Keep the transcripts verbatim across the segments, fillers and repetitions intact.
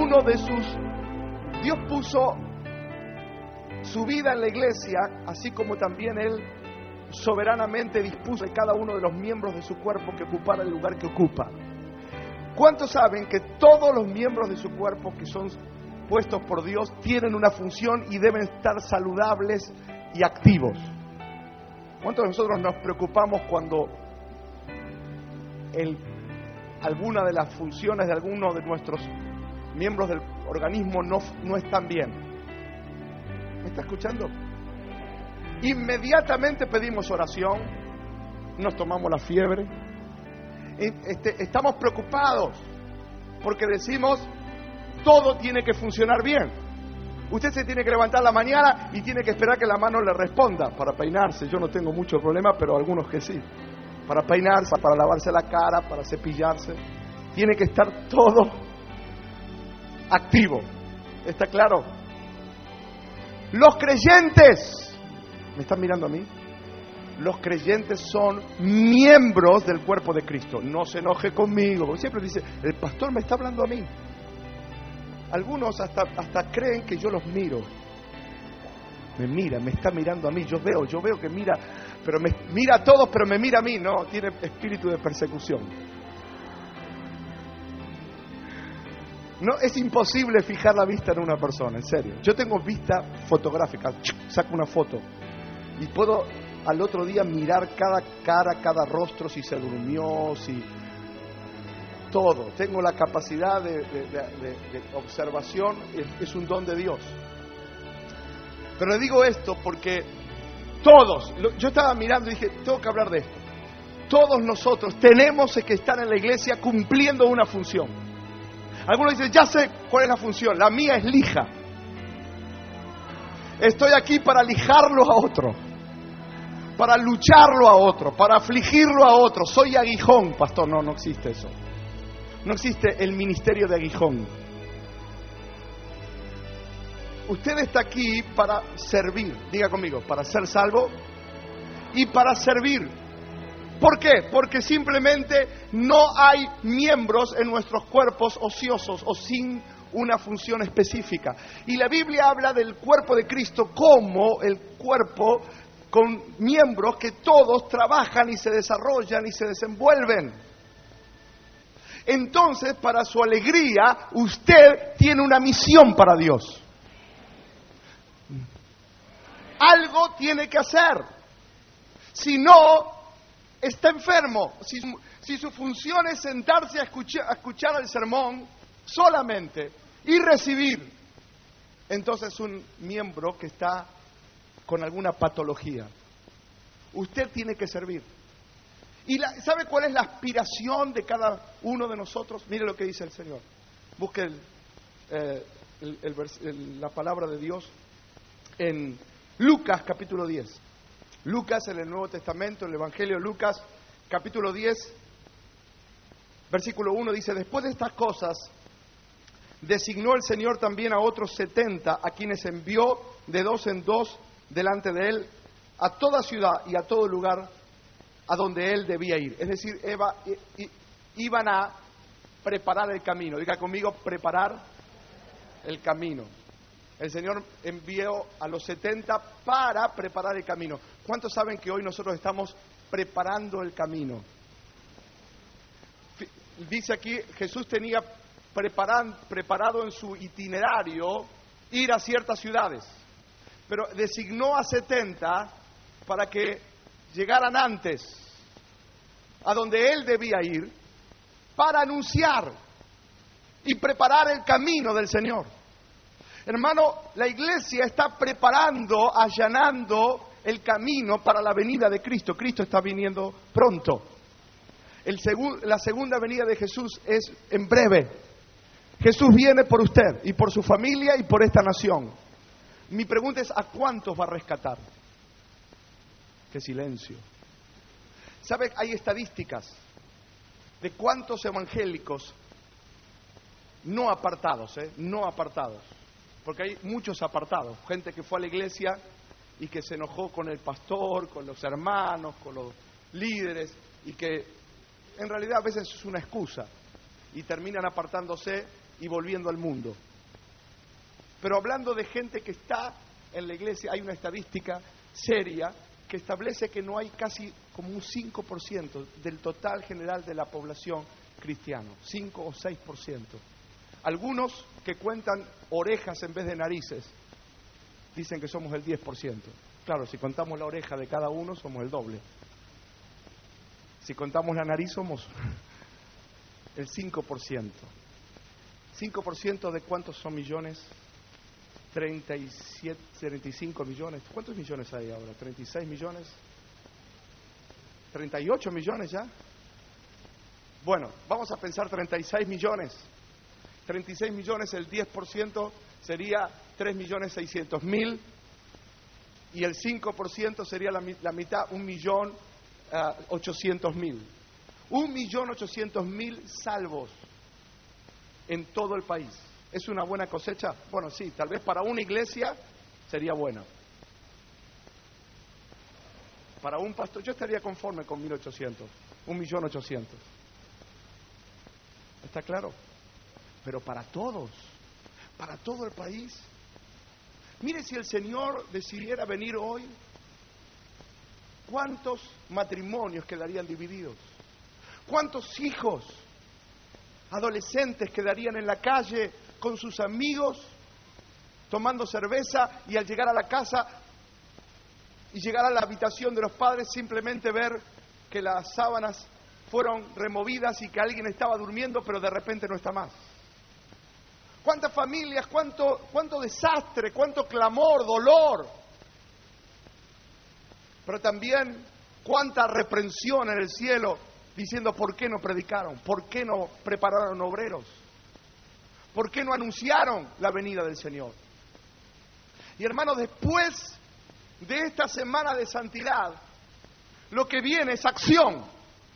uno de sus... Dios puso su vida en la iglesia, así como también Él soberanamente dispuso a cada uno de los miembros de su cuerpo que ocupara el lugar que ocupa. ¿Cuántos saben que todos los miembros de su cuerpo que son puestos por Dios tienen una función y deben estar saludables y activos? ¿Cuántos de nosotros nos preocupamos cuando el, alguna de las funciones de alguno de nuestros miembros del organismo no, no están bien? ¿Me está escuchando? Inmediatamente pedimos oración, nos tomamos la fiebre, este, estamos preocupados porque decimos todo tiene que funcionar bien. Usted se tiene que levantar la mañana y tiene que esperar que la mano le responda para peinarse. Yo no tengo mucho problema, pero algunos que sí. Para peinarse, para lavarse la cara, para cepillarse. Tiene que estar todo activo. ¿Está claro? Los creyentes, ¿me están mirando a mí? Los creyentes son miembros del cuerpo de Cristo. No se enoje conmigo. Siempre dice, el pastor me está hablando a mí. Algunos hasta, hasta creen que yo los miro. Me mira, me está mirando a mí. Yo veo, yo veo que mira, pero me mira a todos, pero me mira a mí. No, tiene espíritu de persecución. No, es imposible fijar la vista en una persona, en serio. Yo tengo vista fotográfica, saco una foto y puedo al otro día mirar cada cara, cada rostro, si se durmió, si... todo. Tengo la capacidad de, de, de, de, de observación, es, es un don de Dios. Pero le digo esto porque todos, lo, yo estaba mirando y dije, tengo que hablar de esto. Todos nosotros tenemos que estar en la iglesia cumpliendo una función. Algunos dicen, ya sé cuál es la función, la mía es lija. Estoy aquí para lijarlo a otro, para lucharlo a otro, para afligirlo a otro. Soy aguijón, pastor. No, no existe eso. No existe el ministerio de aguijón. Usted está aquí para servir. Diga conmigo, para ser salvo y para servir. ¿Por qué? Porque simplemente no hay miembros en nuestros cuerpos ociosos o sin una función específica. Y la Biblia habla del cuerpo de Cristo como el cuerpo con miembros que todos trabajan y se desarrollan y se desenvuelven. Entonces, para su alegría, usted tiene una misión para Dios. Algo tiene que hacer. Si no, está enfermo. Si, si su función es sentarse a escuchar, a escuchar el sermón solamente y recibir, entonces es un miembro que está con alguna patología. Usted tiene que servir. ¿Y la, sabe cuál es la aspiración de cada uno de nosotros? Mire lo que dice el Señor. Busque el, eh, el, el, el, la palabra de Dios en Lucas capítulo diez. Lucas en el Nuevo Testamento, el Evangelio de Lucas capítulo diez, versículo uno dice, después de estas cosas, designó el Señor también a otros setenta, a quienes envió de dos en dos delante de Él, a toda ciudad y a todo lugar a donde Él debía ir. Es decir, Eva, i, i, iban a preparar el camino. Diga conmigo, preparar el camino. El Señor envió a los setenta para preparar el camino. ¿Cuántos saben que hoy nosotros estamos preparando el camino? Dice aquí, Jesús tenía preparan, preparado en su itinerario ir a ciertas ciudades, pero designó a setenta para que llegaran antes a donde Él debía ir para anunciar y preparar el camino del Señor. Hermano, la iglesia está preparando, allanando el camino para la venida de Cristo. Cristo está viniendo pronto. El segu- la segunda venida de Jesús es en breve. Jesús viene por usted y por su familia y por esta nación. Mi pregunta es, ¿a cuántos va a rescatar? ¡Qué silencio! ¿Sabe? Hay estadísticas de cuántos evangélicos no apartados, ¿eh? no apartados. Porque hay muchos apartados, gente que fue a la iglesia y que se enojó con el pastor, con los hermanos, con los líderes, y que en realidad a veces es una excusa, y terminan apartándose y volviendo al mundo. Pero hablando de gente que está en la iglesia, hay una estadística seria que establece que no hay casi como un cinco por ciento del total general de la población cristiana, cinco o seis por ciento. Algunos que cuentan orejas en vez de narices dicen que somos el diez por ciento. Claro, si contamos la oreja de cada uno somos el doble. Si contamos la nariz somos el cinco por ciento. cinco por ciento de cuántos son millones? treinta y siete, treinta y cinco millones. ¿Cuántos millones hay ahora? ¿treinta y seis millones? ¿treinta y ocho millones ya? Bueno, vamos a pensar treinta y seis millones. treinta y seis millones, el diez por ciento sería tres millones seiscientos mil y el cinco por ciento sería la, la mitad, un millón ochocientos mil. un millón ochocientos mil salvos en todo el país. ¿Es una buena cosecha? Bueno, sí, tal vez para una iglesia sería buena. Para un pastor, yo estaría conforme con mil ochocientos, un millón ochocientos. ¿Está claro? Pero para todos, para todo el país. Mire, si el Señor decidiera venir hoy, ¿cuántos matrimonios quedarían divididos? ¿Cuántos hijos, adolescentes quedarían en la calle con sus amigos, tomando cerveza y al llegar a la casa y llegar a la habitación de los padres simplemente ver que las sábanas fueron removidas y que alguien estaba durmiendo pero de repente no está más? ¿Cuántas familias, cuánto, cuánto desastre, cuánto clamor, dolor? Pero también cuánta reprensión en el cielo diciendo ¿por qué no predicaron? ¿Por qué no prepararon obreros? ¿Por qué no anunciaron la venida del Señor? Y hermanos, después de esta semana de santidad, lo que viene es acción.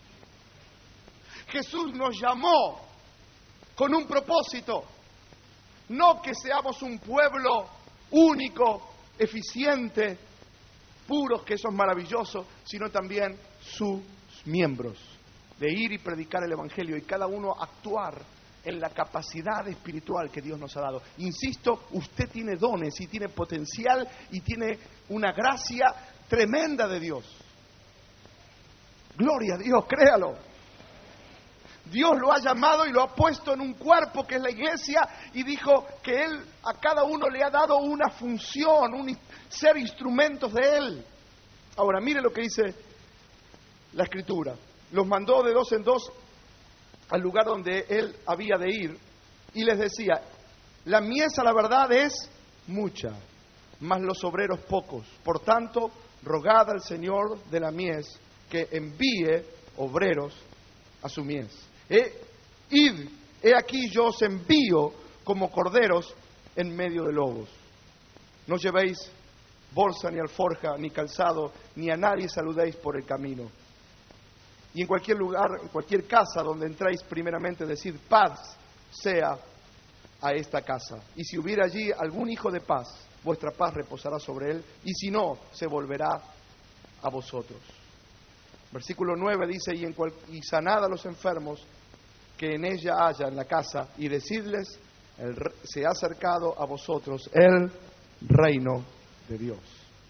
Jesús nos llamó con un propósito. No que seamos un pueblo único, eficiente, puros, que eso es maravilloso, sino también sus miembros, de ir y predicar el Evangelio y cada uno actuar en la capacidad espiritual que Dios nos ha dado. Insisto, usted tiene dones y tiene potencial y tiene una gracia tremenda de Dios. Gloria a Dios, créalo. Dios lo ha llamado y lo ha puesto en un cuerpo que es la iglesia y dijo que Él a cada uno le ha dado una función, un ser instrumentos de Él. Ahora, mire lo que dice la Escritura. Los mandó de dos en dos al lugar donde Él había de ir y les decía, la mies a la verdad es mucha, mas los obreros pocos. Por tanto, rogad al Señor de la mies que envíe obreros a su mies. He, id, he aquí yo os envío como corderos en medio de lobos. No llevéis bolsa, ni alforja, ni calzado, ni a nadie saludéis por el camino. Y en cualquier lugar, en cualquier casa donde entréis, primeramente decid, paz sea a esta casa. Y si hubiera allí algún hijo de paz, vuestra paz reposará sobre él, y si no, se volverá a vosotros. Versículo nueve dice, y, en cual, y sanad a los enfermos que en ella haya en la casa, y decidles, el, se ha acercado a vosotros el reino de Dios.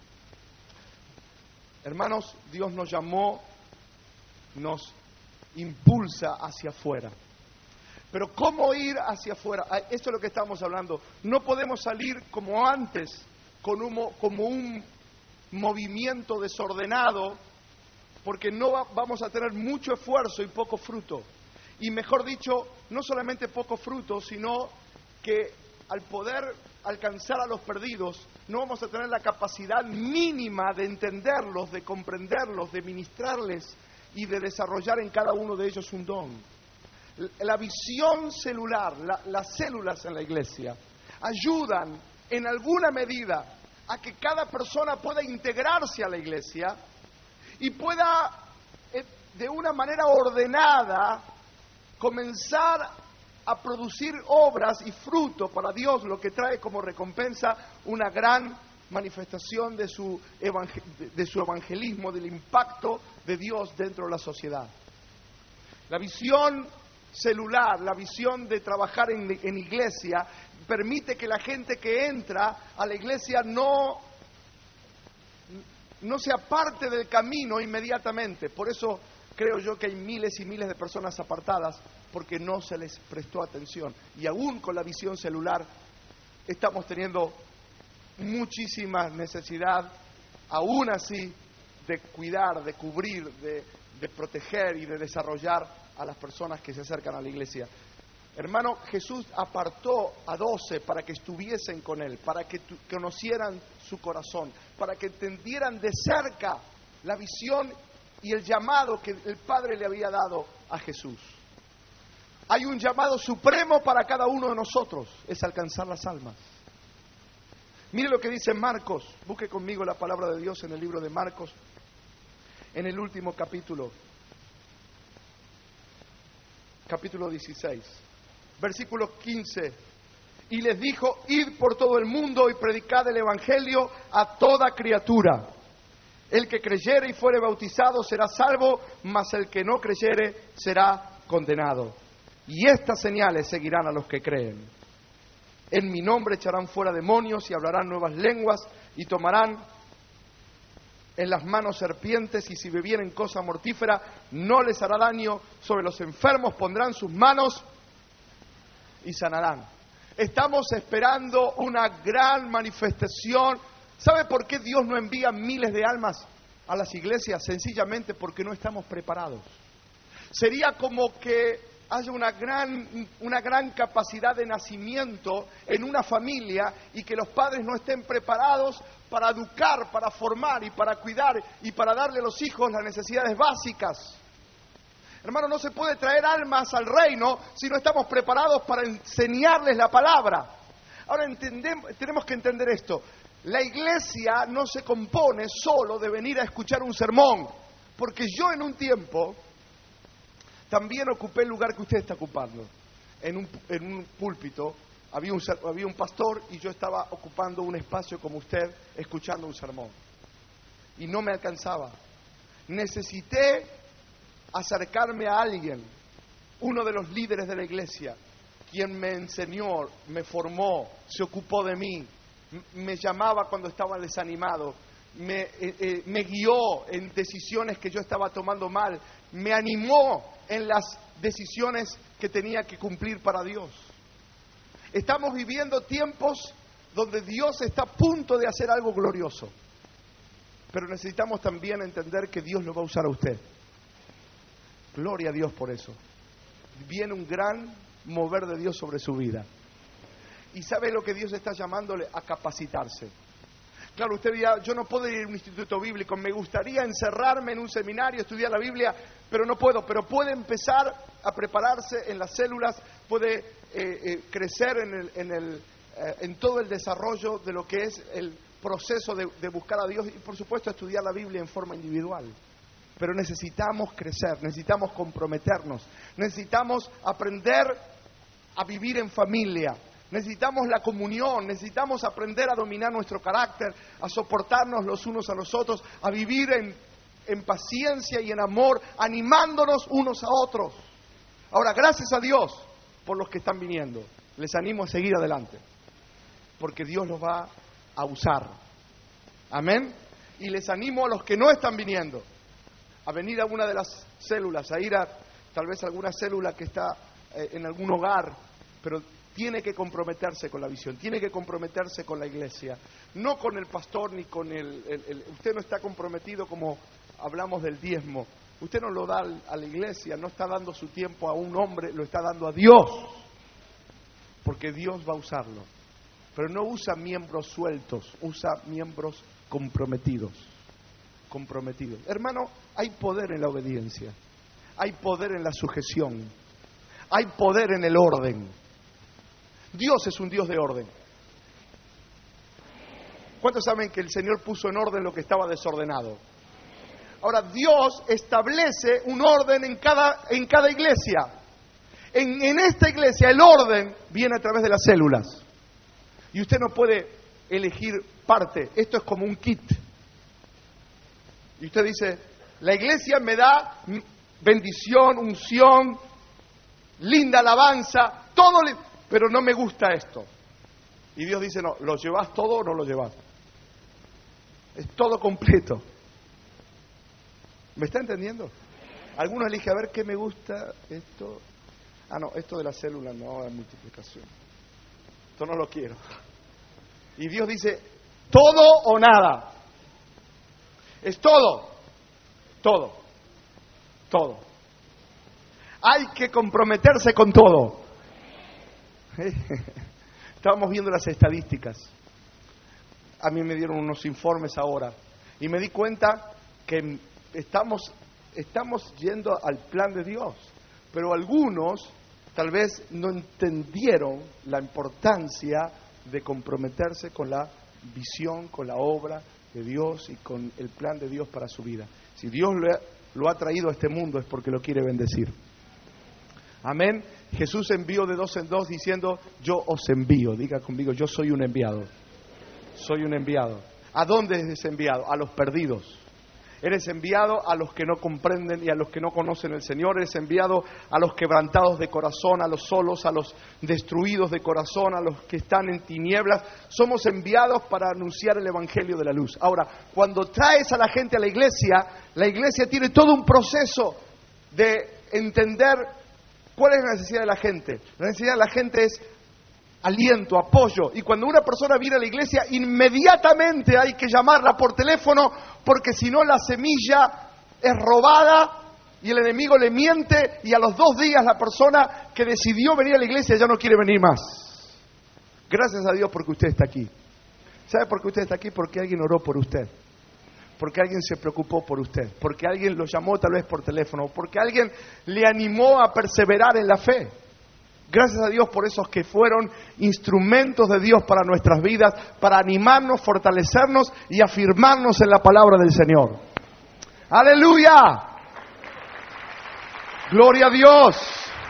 Hermanos, Dios nos llamó, nos impulsa hacia afuera. Pero ¿cómo ir hacia afuera? Esto es lo que estamos hablando. No podemos salir como antes, con un, como un movimiento desordenado, porque no va, vamos a tener mucho esfuerzo y poco fruto. Y mejor dicho, no solamente poco fruto, sino que al poder alcanzar a los perdidos, no vamos a tener la capacidad mínima de entenderlos, de comprenderlos, de ministrarles y de desarrollar en cada uno de ellos un don. La visión celular, la, las células en la iglesia, ayudan en alguna medida a que cada persona pueda integrarse a la iglesia y pueda, eh, de una manera ordenada, comenzar a producir obras y fruto para Dios, lo que trae como recompensa una gran manifestación de su, evangel- de su evangelismo, del impacto de Dios dentro de la sociedad. La visión celular, la visión de trabajar en, en iglesia, permite que la gente que entra a la iglesia no, no se aparte del camino inmediatamente. Por eso creo yo que hay miles y miles de personas apartadas, porque no se les prestó atención. Y aún con la visión celular estamos teniendo muchísima necesidad, aún así, de cuidar, de cubrir, de, de proteger y de desarrollar a las personas que se acercan a la iglesia. Hermano, Jesús apartó a doce para que estuviesen con Él, para que tu, conocieran su corazón, para que entendieran de cerca la visión y el llamado que el Padre le había dado a Jesús. Hay un llamado supremo para cada uno de nosotros, es alcanzar las almas. Mire lo que dice Marcos, busque conmigo la palabra de Dios en el libro de Marcos, en el último capítulo, capítulo dieciséis, versículo quince. Y les dijo: id por todo el mundo y predicad el evangelio a toda criatura. El que creyere y fuere bautizado será salvo, mas el que no creyere será condenado. Y estas señales seguirán a los que creen. En mi nombre echarán fuera demonios y hablarán nuevas lenguas y tomarán en las manos serpientes, y si bebieren cosa mortífera no les hará daño. Sobre los enfermos pondrán sus manos y sanarán. Estamos esperando una gran manifestación. ¿Sabe por qué Dios no envía miles de almas a las iglesias? Sencillamente porque no estamos preparados. Sería como que haya una gran, una gran capacidad de nacimiento en una familia y que los padres no estén preparados para educar, para formar y para cuidar y para darle a los hijos las necesidades básicas. Hermano, no se puede traer almas al reino si no estamos preparados para enseñarles la palabra. Ahora entendemos, tenemos que entender esto. La iglesia no se compone solo de venir a escuchar un sermón, porque yo en un tiempo también ocupé el lugar que usted está ocupando. En un, en un púlpito había un, había un pastor y yo estaba ocupando un espacio como usted, escuchando un sermón. Y no me alcanzaba. Necesité acercarme a alguien, uno de los líderes de la iglesia, quien me enseñó, me formó, se ocupó de mí, me llamaba cuando estaba desanimado, me, eh, eh, me guió en decisiones que yo estaba tomando mal, me animó en las decisiones que tenía que cumplir para Dios. Estamos viviendo tiempos donde Dios está a punto de hacer algo glorioso, pero necesitamos también entender que Dios lo va a usar a usted. Gloria a Dios por eso. Viene un gran mover de Dios sobre su vida. ¿Y sabe lo que Dios está llamándole? A capacitarse. Claro, usted dirá: yo no puedo ir a un instituto bíblico, me gustaría encerrarme en un seminario, estudiar la Biblia, pero no puedo. Pero puede empezar a prepararse en las células, puede eh, eh, crecer en, el, en, el, eh, en todo el desarrollo de lo que es el proceso de, de buscar a Dios y, por supuesto, estudiar la Biblia en forma individual. Pero necesitamos crecer, necesitamos comprometernos, necesitamos aprender a vivir en familia. Necesitamos la comunión, necesitamos aprender a dominar nuestro carácter, a soportarnos los unos a los otros, a vivir en, en paciencia y en amor, animándonos unos a otros. Ahora, gracias a Dios por los que están viniendo. Les animo a seguir adelante, porque Dios los va a usar. Amén. Y les animo a los que no están viniendo a venir a una de las células, a ir a tal vez a alguna célula que está eh, en algún hogar, pero tiene que comprometerse con la visión, tiene que comprometerse con la iglesia, no con el pastor ni con el, el, el... Usted no está comprometido como hablamos del diezmo. Usted no lo da a la iglesia, no está dando su tiempo a un hombre, lo está dando a Dios, porque Dios va a usarlo. Pero no usa miembros sueltos, usa miembros comprometidos. Comprometidos. Hermano, hay poder en la obediencia, hay poder en la sujeción, hay poder en el orden. Dios es un Dios de orden. ¿Cuántos saben que el Señor puso en orden lo que estaba desordenado? Ahora, Dios establece un orden en cada, en cada iglesia. En, en esta iglesia el orden viene a través de las células. Y usted no puede elegir parte. Esto es como un kit. Y usted dice: la iglesia me da bendición, unción, linda alabanza, todo, li- pero no me gusta esto. Y Dios dice, no, ¿lo llevas todo o no lo llevas? Es todo completo. ¿Me está entendiendo? Algunos eligen, a ver qué me gusta, esto. Ah, no, esto de la célula, no, la multiplicación. Esto no lo quiero. Y Dios dice, todo o nada. Es todo. Todo. Todo. Hay que comprometerse con todo. Estábamos viendo las estadísticas. A mí me dieron unos informes ahora. Y me di cuenta que estamos, estamos yendo al plan de Dios. Pero algunos tal vez no entendieron la importancia de comprometerse con la visión, con la obra de Dios y con el plan de Dios para su vida. Si Dios lo ha, lo ha traído a este mundo es porque lo quiere bendecir. Amén. Jesús envió de dos en dos diciendo, yo os envío. Diga conmigo, yo soy un enviado. Soy un enviado. ¿A dónde eres enviado? A los perdidos. Eres enviado a los que no comprenden y a los que no conocen el Señor. Eres enviado a los quebrantados de corazón, a los solos, a los destruidos de corazón, a los que están en tinieblas. Somos enviados para anunciar el Evangelio de la luz. Ahora, cuando traes a la gente a la iglesia, la iglesia tiene todo un proceso de entender cuál es la necesidad de la gente. La necesidad de la gente es aliento, apoyo. Y cuando una persona viene a la iglesia, inmediatamente hay que llamarla por teléfono, porque si no la semilla es robada y el enemigo le miente y a los dos días la persona que decidió venir a la iglesia ya no quiere venir más. Gracias a Dios porque usted está aquí. ¿Sabe por qué usted está aquí? Porque alguien oró por usted. Porque alguien se preocupó por usted. Porque alguien lo llamó tal vez por teléfono. Porque alguien le animó a perseverar en la fe. Gracias a Dios por esos que fueron instrumentos de Dios para nuestras vidas, para animarnos, fortalecernos y afirmarnos en la palabra del Señor. ¡Aleluya! ¡Gloria a Dios!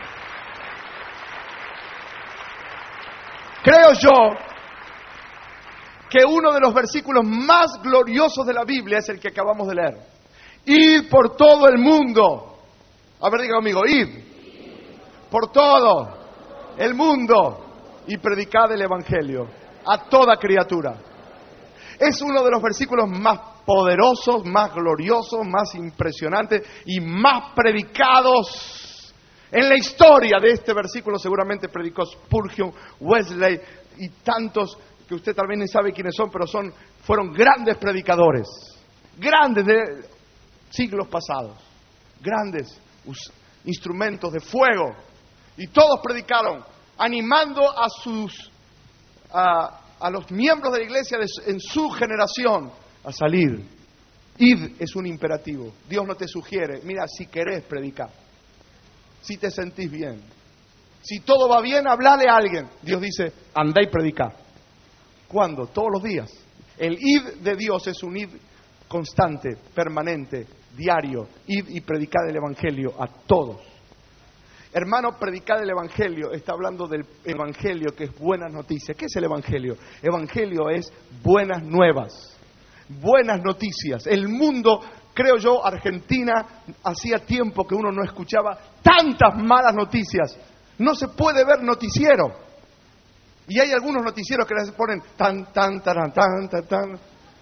Creo yo que uno de los versículos más gloriosos de la Biblia es el que acabamos de leer. Id por todo el mundo. A ver, diga conmigo, id por todo el mundo y predicad el Evangelio a toda criatura. Es uno de los versículos más poderosos, más gloriosos, más impresionantes y más predicados en la historia. De este versículo seguramente predicó Spurgeon, Wesley y tantos que usted tal vez ni sabe quiénes son, pero son, fueron grandes predicadores, grandes de siglos pasados, grandes instrumentos de fuego. Y todos predicaron, animando a sus a, a los miembros de la iglesia de, en su generación a salir. Id es un imperativo. Dios no te sugiere, mira, si querés predicar, si te sentís bien, si todo va bien, hablale a alguien. Dios dice, andá y predicá. ¿Cuándo? Todos los días. El id de Dios es un id constante, permanente, diario. Id y predicad el Evangelio a todos. Hermano, predicar el Evangelio, está hablando del Evangelio que es buenas noticias. ¿Qué es el Evangelio? Evangelio es buenas nuevas, buenas noticias. El mundo, creo yo, Argentina, hacía tiempo que uno no escuchaba tantas malas noticias. No se puede ver noticiero. Y hay algunos noticieros que les ponen tan, tan, tan, tan, tan, tan.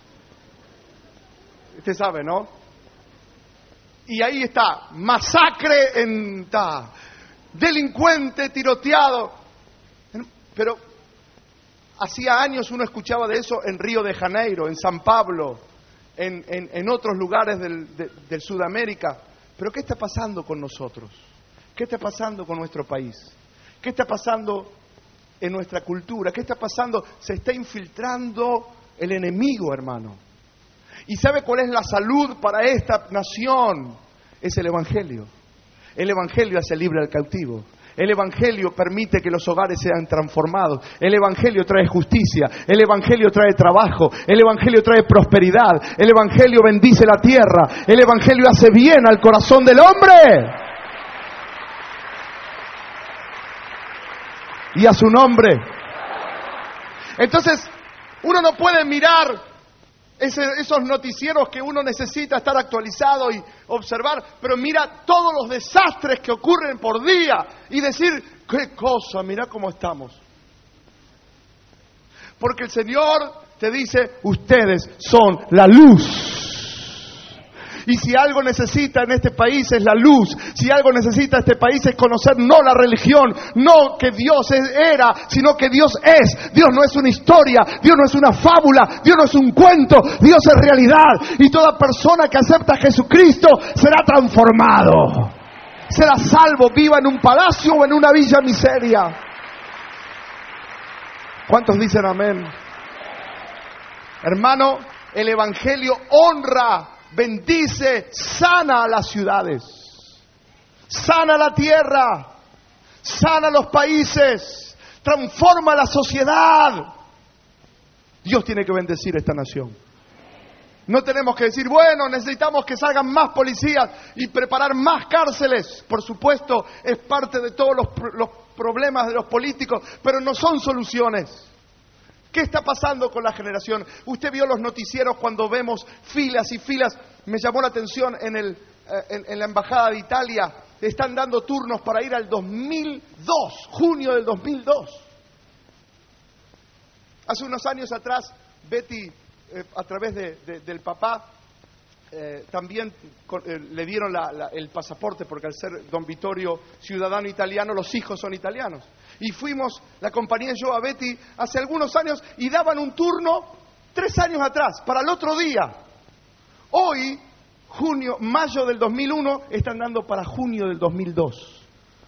Usted sabe, ¿no? Y ahí está, masacre en ta, delincuente tiroteado. Pero hacía años uno escuchaba de eso en Río de Janeiro, en San Pablo, en, en, en otros lugares del, de, de Sudamérica. Pero ¿qué está pasando con nosotros? ¿Qué está pasando con nuestro país? ¿Qué está pasando en nuestra cultura? ¿Qué está pasando? Se está infiltrando el enemigo, hermano. ¿Y sabe cuál es la salud para esta nación? Es el Evangelio. El Evangelio hace libre al cautivo. El Evangelio permite que los hogares sean transformados. El Evangelio trae justicia. El Evangelio trae trabajo. El Evangelio trae prosperidad. El Evangelio bendice la tierra. El Evangelio hace bien al corazón del hombre. Y a su nombre. Entonces, uno no puede mirar Ese, esos noticieros que uno necesita estar actualizado y observar, pero mira todos los desastres que ocurren por día y decir, qué cosa, mira cómo estamos. Porque el Señor te dice, ustedes son la luz. Y si algo necesita en este país es la luz. Si algo necesita este país es conocer no la religión, no que Dios era, sino que Dios es. Dios no es una historia, Dios no es una fábula, Dios no es un cuento, Dios es realidad. Y toda persona que acepta a Jesucristo será transformado. Será salvo, viva en un palacio o en una villa miseria. ¿Cuántos dicen amén? Hermano, el Evangelio honra, bendice, sana a las ciudades, sana la tierra, sana los países, transforma la sociedad. Dios tiene que bendecir esta nación. No tenemos que decir, bueno, necesitamos que salgan más policías y preparar más cárceles. Por supuesto, es parte de todos los, los problemas de los políticos, pero no son soluciones. ¿Qué está pasando con la generación? Usted vio los noticieros cuando vemos filas y filas. Me llamó la atención en, el, en, en la Embajada de Italia. Están dando turnos para ir al dos mil dos, junio del dos mil dos. Hace unos años atrás, Betty, eh, a través de, de, del papá, eh, también con, eh, le dieron la, la, el pasaporte, porque al ser don Vittorio ciudadano italiano, los hijos son italianos. Y fuimos, la compañía y yo, a Betty hace algunos años y daban un turno tres años atrás, para el otro día. Hoy, junio, mayo del dos mil uno, están dando para junio del dos mil dos.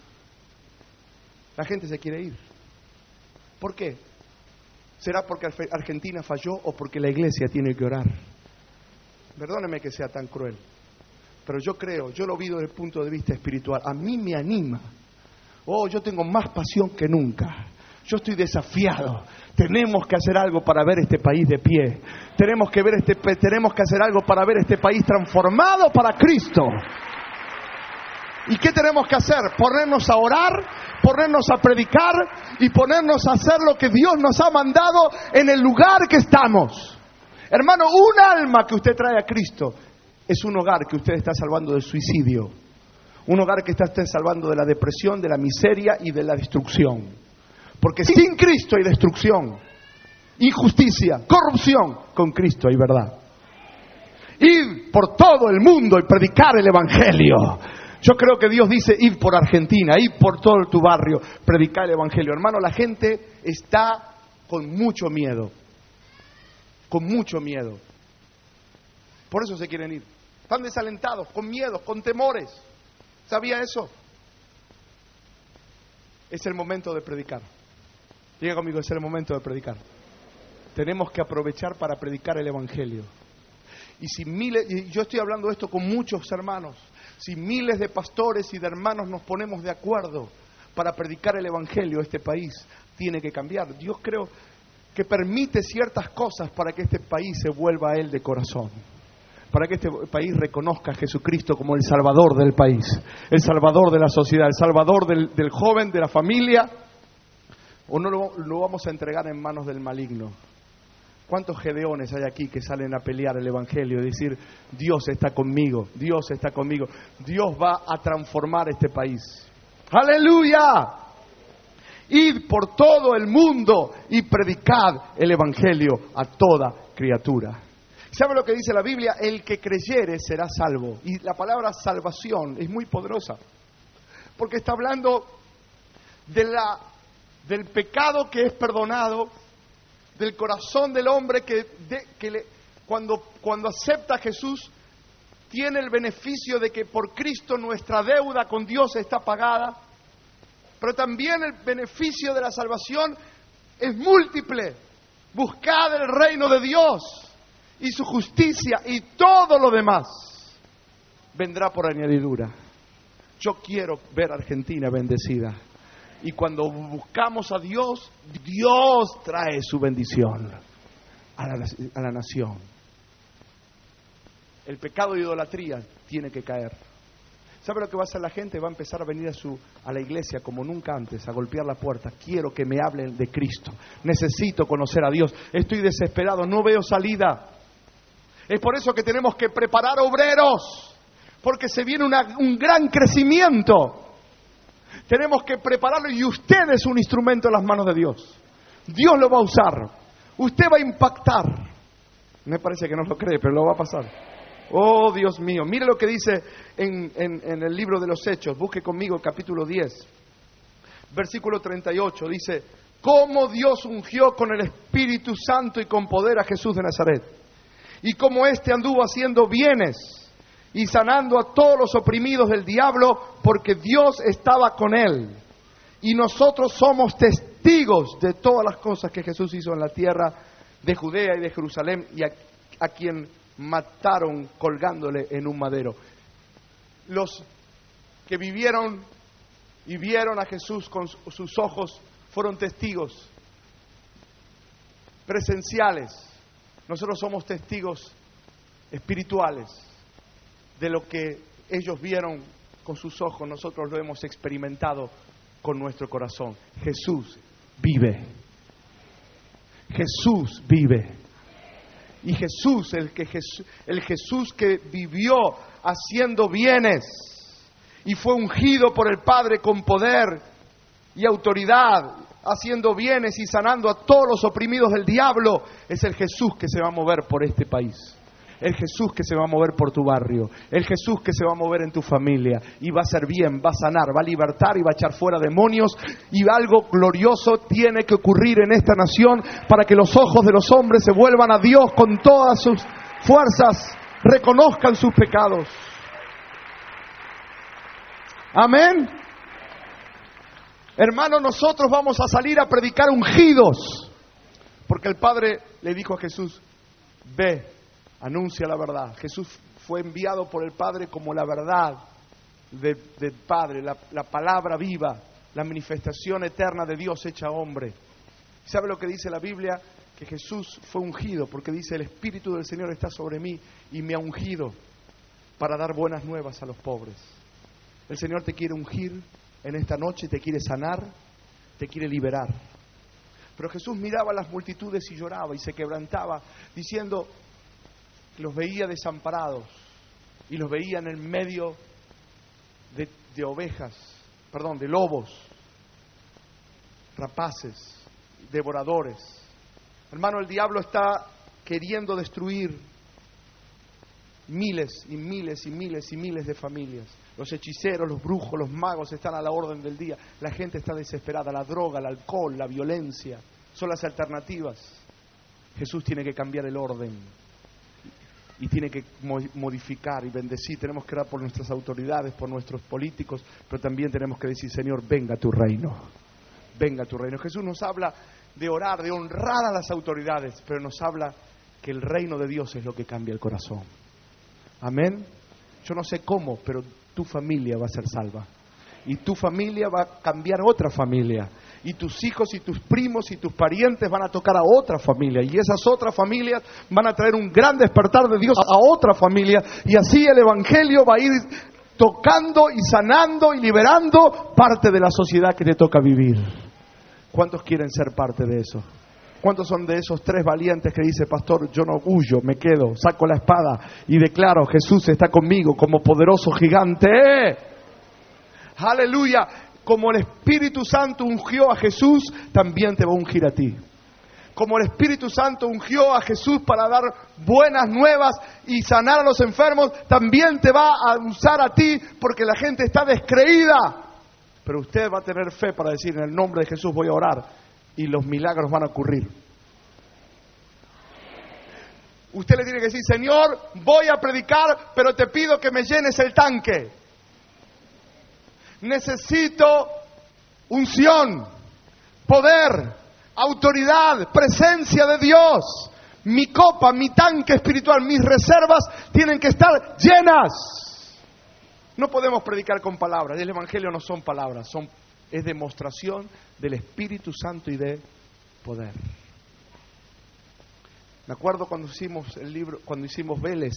La gente se quiere ir. ¿Por qué? ¿Será porque Argentina falló o porque la iglesia tiene que orar? Perdóneme que sea tan cruel, pero yo creo, yo lo vi desde el punto de vista espiritual. A mí me anima. Oh, yo tengo más pasión que nunca. Yo estoy desafiado. Tenemos que hacer algo para ver este país de pie. Tenemos que ver este, tenemos que hacer algo para ver este país transformado para Cristo. ¿Y qué tenemos que hacer? Ponernos a orar, ponernos a predicar y ponernos a hacer lo que Dios nos ha mandado en el lugar que estamos. Hermano, un alma que usted trae a Cristo es un hogar que usted está salvando del suicidio. Un hogar que está usted salvando de la depresión, de la miseria y de la destrucción. Porque sin Cristo hay destrucción, injusticia, corrupción. Con Cristo hay verdad. Ir por todo el mundo y predicar el Evangelio. Yo creo que Dios dice, ir por Argentina, ir por todo tu barrio, predicar el Evangelio. Hermano, la gente está con mucho miedo. Con mucho miedo. Por eso se quieren ir. Están desalentados, con miedos, con temores. ¿Sabía eso? Es el momento de predicar. Diga conmigo, es el momento de predicar. Tenemos que aprovechar para predicar el Evangelio. Y si miles, y yo estoy hablando de esto con muchos hermanos, si miles de pastores y de hermanos nos ponemos de acuerdo para predicar el Evangelio, este país tiene que cambiar. Dios creo que permite ciertas cosas para que este país se vuelva a Él de corazón. Para que este país reconozca a Jesucristo como el Salvador del país, el Salvador de la sociedad, el Salvador del, del joven, de la familia. ¿O no lo, lo vamos a entregar en manos del maligno? ¿Cuántos gedeones hay aquí que salen a pelear el Evangelio y decir, Dios está conmigo, Dios está conmigo, Dios va a transformar este país? ¡Aleluya! Id por todo el mundo y predicad el Evangelio a toda criatura. ¿Sabe lo que dice la Biblia? El que creyere será salvo. Y la palabra salvación es muy poderosa, porque está hablando de la, del pecado que es perdonado, del corazón del hombre que, de, que le, cuando, cuando acepta a Jesús, tiene el beneficio de que por Cristo nuestra deuda con Dios está pagada. Pero también el beneficio de la salvación es múltiple. Buscad el reino de Dios y su justicia, y todo lo demás vendrá por añadidura. Yo quiero ver a Argentina bendecida. Y cuando buscamos a Dios, Dios trae su bendición a la, a la nación. El pecado de idolatría tiene que caer. ¿Sabe lo que va a hacer la gente? Va a empezar a venir a, su, a la iglesia como nunca antes, a golpear la puerta. Quiero que me hablen de Cristo. Necesito conocer a Dios. Estoy desesperado, no veo salida. Es por eso que tenemos que preparar obreros, porque se viene una, un gran crecimiento. Tenemos que prepararlo y usted es un instrumento en las manos de Dios. Dios lo va a usar. Usted va a impactar. Me parece que no lo cree, pero lo va a pasar. Oh, Dios mío. Mire lo que dice en, en, en el libro de los Hechos. Busque conmigo el capítulo diez. Versículo treinta y ocho. Dice: cómo Dios ungió con el Espíritu Santo y con poder a Jesús de Nazaret. Y cómo éste anduvo haciendo bienes y sanando a todos los oprimidos del diablo, porque Dios estaba con él. Y nosotros somos testigos de todas las cosas que Jesús hizo en la tierra de Judea y de Jerusalén, y a, a quien mataron colgándole en un madero. Los que vivieron y vieron a Jesús con sus ojos fueron testigos presenciales. Nosotros somos testigos espirituales de lo que ellos vieron con sus ojos. Nosotros lo hemos experimentado con nuestro corazón. Jesús vive. Jesús vive. Y Jesús, el, que Jesús, el Jesús que vivió haciendo bienes y fue ungido por el Padre con poder y autoridad, haciendo bienes y sanando a todos los oprimidos del diablo, es el Jesús que se va a mover por este país. El Jesús que se va a mover por tu barrio. El Jesús que se va a mover en tu familia. Y va a hacer bien, va a sanar, va a libertar y va a echar fuera demonios. Y algo glorioso tiene que ocurrir en esta nación para que los ojos de los hombres se vuelvan a Dios con todas sus fuerzas. Reconozcan sus pecados. Amén. Hermanos, nosotros vamos a salir a predicar ungidos. Porque el Padre le dijo a Jesús: ve, anuncia la verdad. Jesús fue enviado por el Padre como la verdad de, del Padre, la, la palabra viva, la manifestación eterna de Dios hecha hombre. ¿Sabe lo que dice la Biblia? Que Jesús fue ungido, porque dice: el Espíritu del Señor está sobre mí y me ha ungido para dar buenas nuevas a los pobres. El Señor te quiere ungir en esta noche, te quiere sanar, te quiere liberar. Pero Jesús miraba a las multitudes y lloraba y se quebrantaba, diciendo: los veía desamparados y los veía en el medio de, de ovejas, perdón, de lobos, rapaces, devoradores. Hermano, el diablo está queriendo destruir miles y miles y miles y miles de familias. Los hechiceros, los brujos, los magos están a la orden del día. La gente está desesperada. La droga, el alcohol, la violencia son las alternativas. Jesús tiene que cambiar el orden y tiene que modificar y bendecir. Tenemos que orar por nuestras autoridades, por nuestros políticos, pero también tenemos que decir: Señor, venga tu reino, venga tu reino. Jesús nos habla de orar, de honrar a las autoridades, pero nos habla que el reino de Dios es lo que cambia el corazón. Amén. Yo no sé cómo, pero tu familia va a ser salva. Y tu familia va a cambiar otra familia. Y tus hijos y tus primos y tus parientes van a tocar a otra familia. Y esas otras familias van a traer un gran despertar de Dios a otra familia. Y así el Evangelio va a ir tocando y sanando y liberando parte de la sociedad que te toca vivir. ¿Cuántos quieren ser parte de eso? ¿Cuántos son de esos tres valientes que dice: pastor, yo no huyo, me quedo, saco la espada y declaro: Jesús está conmigo como poderoso gigante? ¡Eh! ¡Aleluya! Como el Espíritu Santo ungió a Jesús, también te va a ungir a ti. Como el Espíritu Santo ungió a Jesús para dar buenas nuevas y sanar a los enfermos, también te va a usar a ti, porque la gente está descreída. Pero usted va a tener fe para decir: en el nombre de Jesús voy a orar, y los milagros van a ocurrir. Usted le tiene que decir: Señor, voy a predicar, pero te pido que me llenes el tanque. Necesito unción, poder, autoridad, presencia de Dios. Mi copa, mi tanque espiritual, mis reservas tienen que estar llenas. No podemos predicar con palabras. El Evangelio no son palabras, son, es demostración del Espíritu Santo y de poder. Me acuerdo cuando hicimos el libro, cuando hicimos Vélez.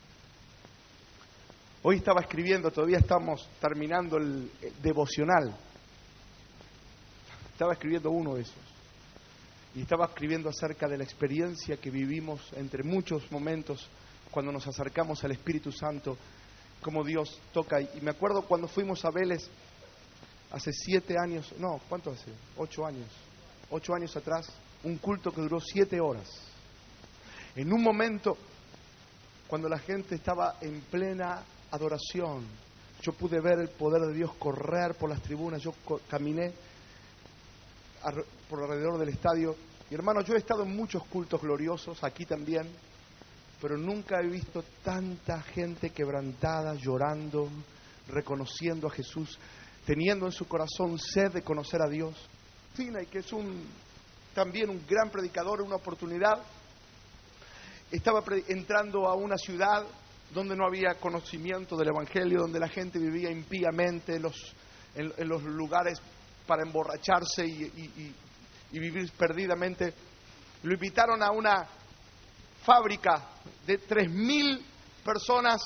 Hoy estaba escribiendo, todavía estamos terminando el, el devocional. Estaba escribiendo uno de esos. Y estaba escribiendo acerca de la experiencia que vivimos entre muchos momentos cuando nos acercamos al Espíritu Santo, cómo Dios toca. Y me acuerdo cuando fuimos a Vélez hace siete años, no, ¿cuánto hace? Ocho años. Ocho años atrás, un culto que duró siete horas. En un momento, cuando la gente estaba en plena adoración, yo pude ver el poder de Dios correr por las tribunas. Yo co- caminé ar- por alrededor del estadio. Y hermano, yo he estado en muchos cultos gloriosos, aquí también, pero nunca he visto tanta gente quebrantada, llorando, reconociendo a Jesús, teniendo en su corazón sed de conocer a Dios. Tina, y que es un también un gran predicador, una oportunidad. Estaba pre- entrando a una ciudad donde no había conocimiento del Evangelio, donde la gente vivía impíamente en los, en, en los lugares para emborracharse y, y, y, y vivir perdidamente. Lo invitaron a una fábrica de tres mil personas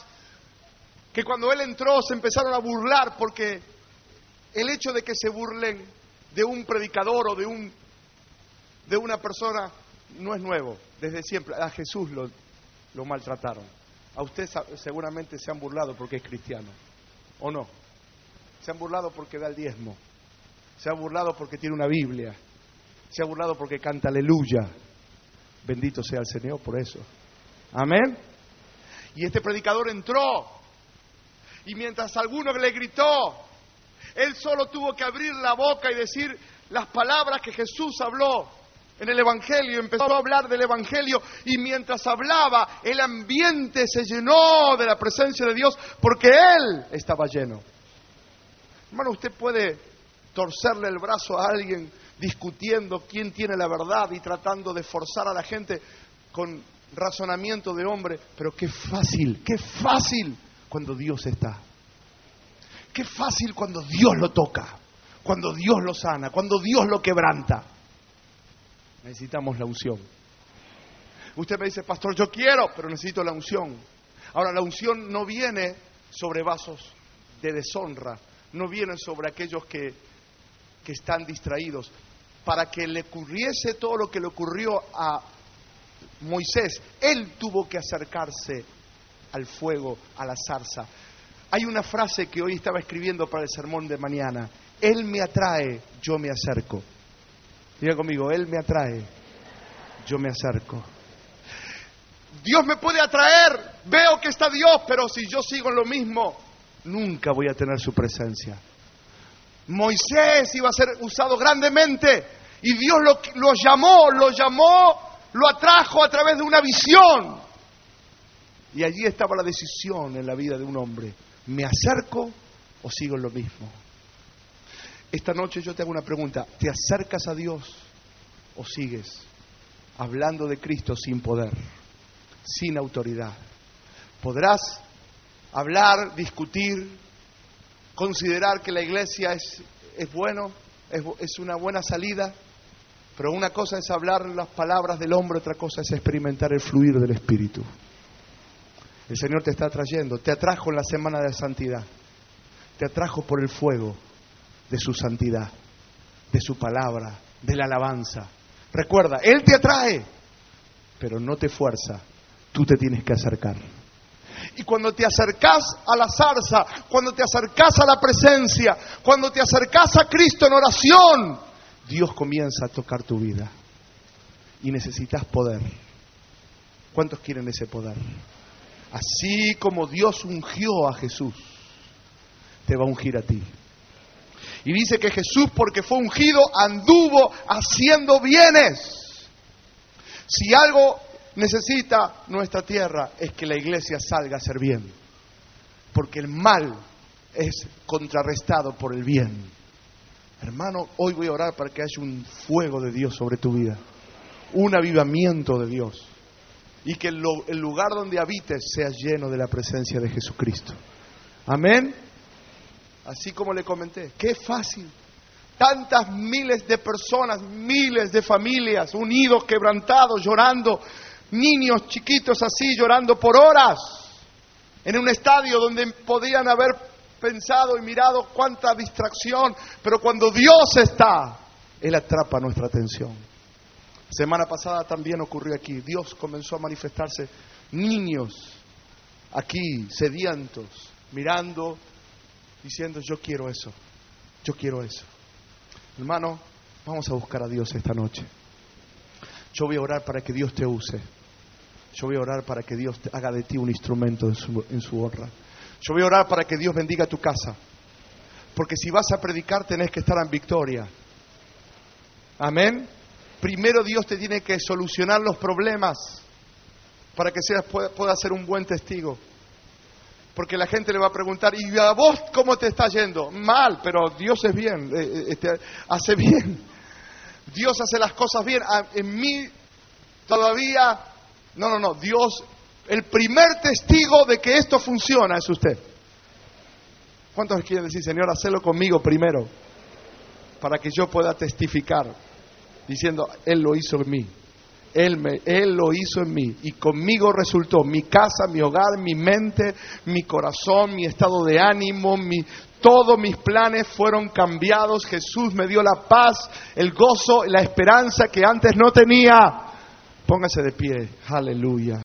que cuando él entró se empezaron a burlar, porque el hecho de que se burlen de un predicador o de un de una persona no es nuevo, desde siempre. A Jesús lo, lo maltrataron. A usted seguramente se han burlado porque es cristiano, ¿o no? Se han burlado porque da el diezmo, se ha burlado porque tiene una Biblia, se ha burlado porque canta aleluya. Bendito sea el Señor por eso. Amén. Y este predicador entró, y mientras alguno le gritó, él solo tuvo que abrir la boca y decir las palabras que Jesús habló en el Evangelio. Empezó a hablar del Evangelio, y mientras hablaba, el ambiente se llenó de la presencia de Dios, porque Él estaba lleno. Hermano, usted puede torcerle el brazo a alguien discutiendo quién tiene la verdad y tratando de forzar a la gente con razonamiento de hombre, pero qué fácil, qué fácil cuando Dios está. Qué fácil cuando Dios lo toca, cuando Dios lo sana, cuando Dios lo quebranta. Necesitamos la unción. Usted me dice, pastor, yo quiero, pero necesito la unción. Ahora, la unción no viene sobre vasos de deshonra, no viene sobre aquellos que, que están distraídos. Para que le ocurriese todo lo que le ocurrió a Moisés, él tuvo que acercarse al fuego, a la zarza. Hay una frase que hoy estaba escribiendo para el sermón de mañana: Él me atrae, yo me acerco. Diga conmigo, Él me atrae, yo me acerco. Dios me puede atraer, veo que está Dios, pero si yo sigo en lo mismo, nunca voy a tener su presencia. Moisés iba a ser usado grandemente, y Dios lo, lo llamó, lo llamó, lo atrajo a través de una visión. Y allí estaba la decisión en la vida de un hombre: ¿me acerco o sigo en lo mismo? Esta noche yo te hago una pregunta: ¿te acercas a Dios o sigues hablando de Cristo sin poder, sin autoridad? Podrás hablar, discutir, considerar que la iglesia es, es bueno, es, es una buena salida, pero una cosa es hablar las palabras del hombre, otra cosa es experimentar el fluir del Espíritu. El Señor te está trayendo, te atrajo en la semana de santidad, te atrajo por el fuego de su santidad, de su palabra, de la alabanza. Recuerda, Él te atrae, pero no te fuerza, tú te tienes que acercar. Y cuando te acercás a la zarza, cuando te acercás a la presencia, cuando te acercás a Cristo en oración, Dios comienza a tocar tu vida. Y necesitas poder. ¿Cuántos quieren ese poder? Así como Dios ungió a Jesús, te va a ungir a ti. Y dice que Jesús, porque fue ungido, anduvo haciendo bienes. Si algo necesita nuestra tierra es que la iglesia salga a hacer bien, porque el mal es contrarrestado por el bien. Hermano, hoy voy a orar para que haya un fuego de Dios sobre tu vida, un avivamiento de Dios, y que el, el lugar donde habites sea lleno de la presencia de Jesucristo. Amén. Así como le comenté, qué fácil. Tantas miles de personas, miles de familias unidos, quebrantados, llorando, niños chiquitos así llorando por horas en un estadio donde podían haber pensado y mirado cuánta distracción, pero cuando Dios está, Él atrapa nuestra atención. Semana pasada también ocurrió aquí. Dios comenzó a manifestarse, niños aquí, sedientos, mirando, diciendo, yo quiero eso, yo quiero eso. Hermano, vamos a buscar a Dios esta noche. Yo voy a orar para que Dios te use. Yo voy a orar para que Dios te haga de ti un instrumento en su, en su honra. Yo voy a orar para que Dios bendiga tu casa. Porque si vas a predicar tenés que estar en victoria. Amén. Primero Dios te tiene que solucionar los problemas para que seas, pueda, pueda ser un buen testigo. Porque la gente le va a preguntar, ¿y a vos cómo te está yendo? Mal, pero Dios es bien, eh, este, hace bien. Dios hace las cosas bien. En mí todavía, no, no, no, Dios, el primer testigo de que esto funciona es usted. ¿Cuántos quieren decir, Señor, hacelo conmigo primero? Para que yo pueda testificar, diciendo, Él lo hizo en mí. Él, me, él lo hizo en mí y conmigo resultó mi casa, mi hogar, mi mente, mi corazón, mi estado de ánimo, mi, todos mis planes fueron cambiados. Jesús me dio la paz, el gozo, la esperanza que antes no tenía. Póngase de pie, aleluya.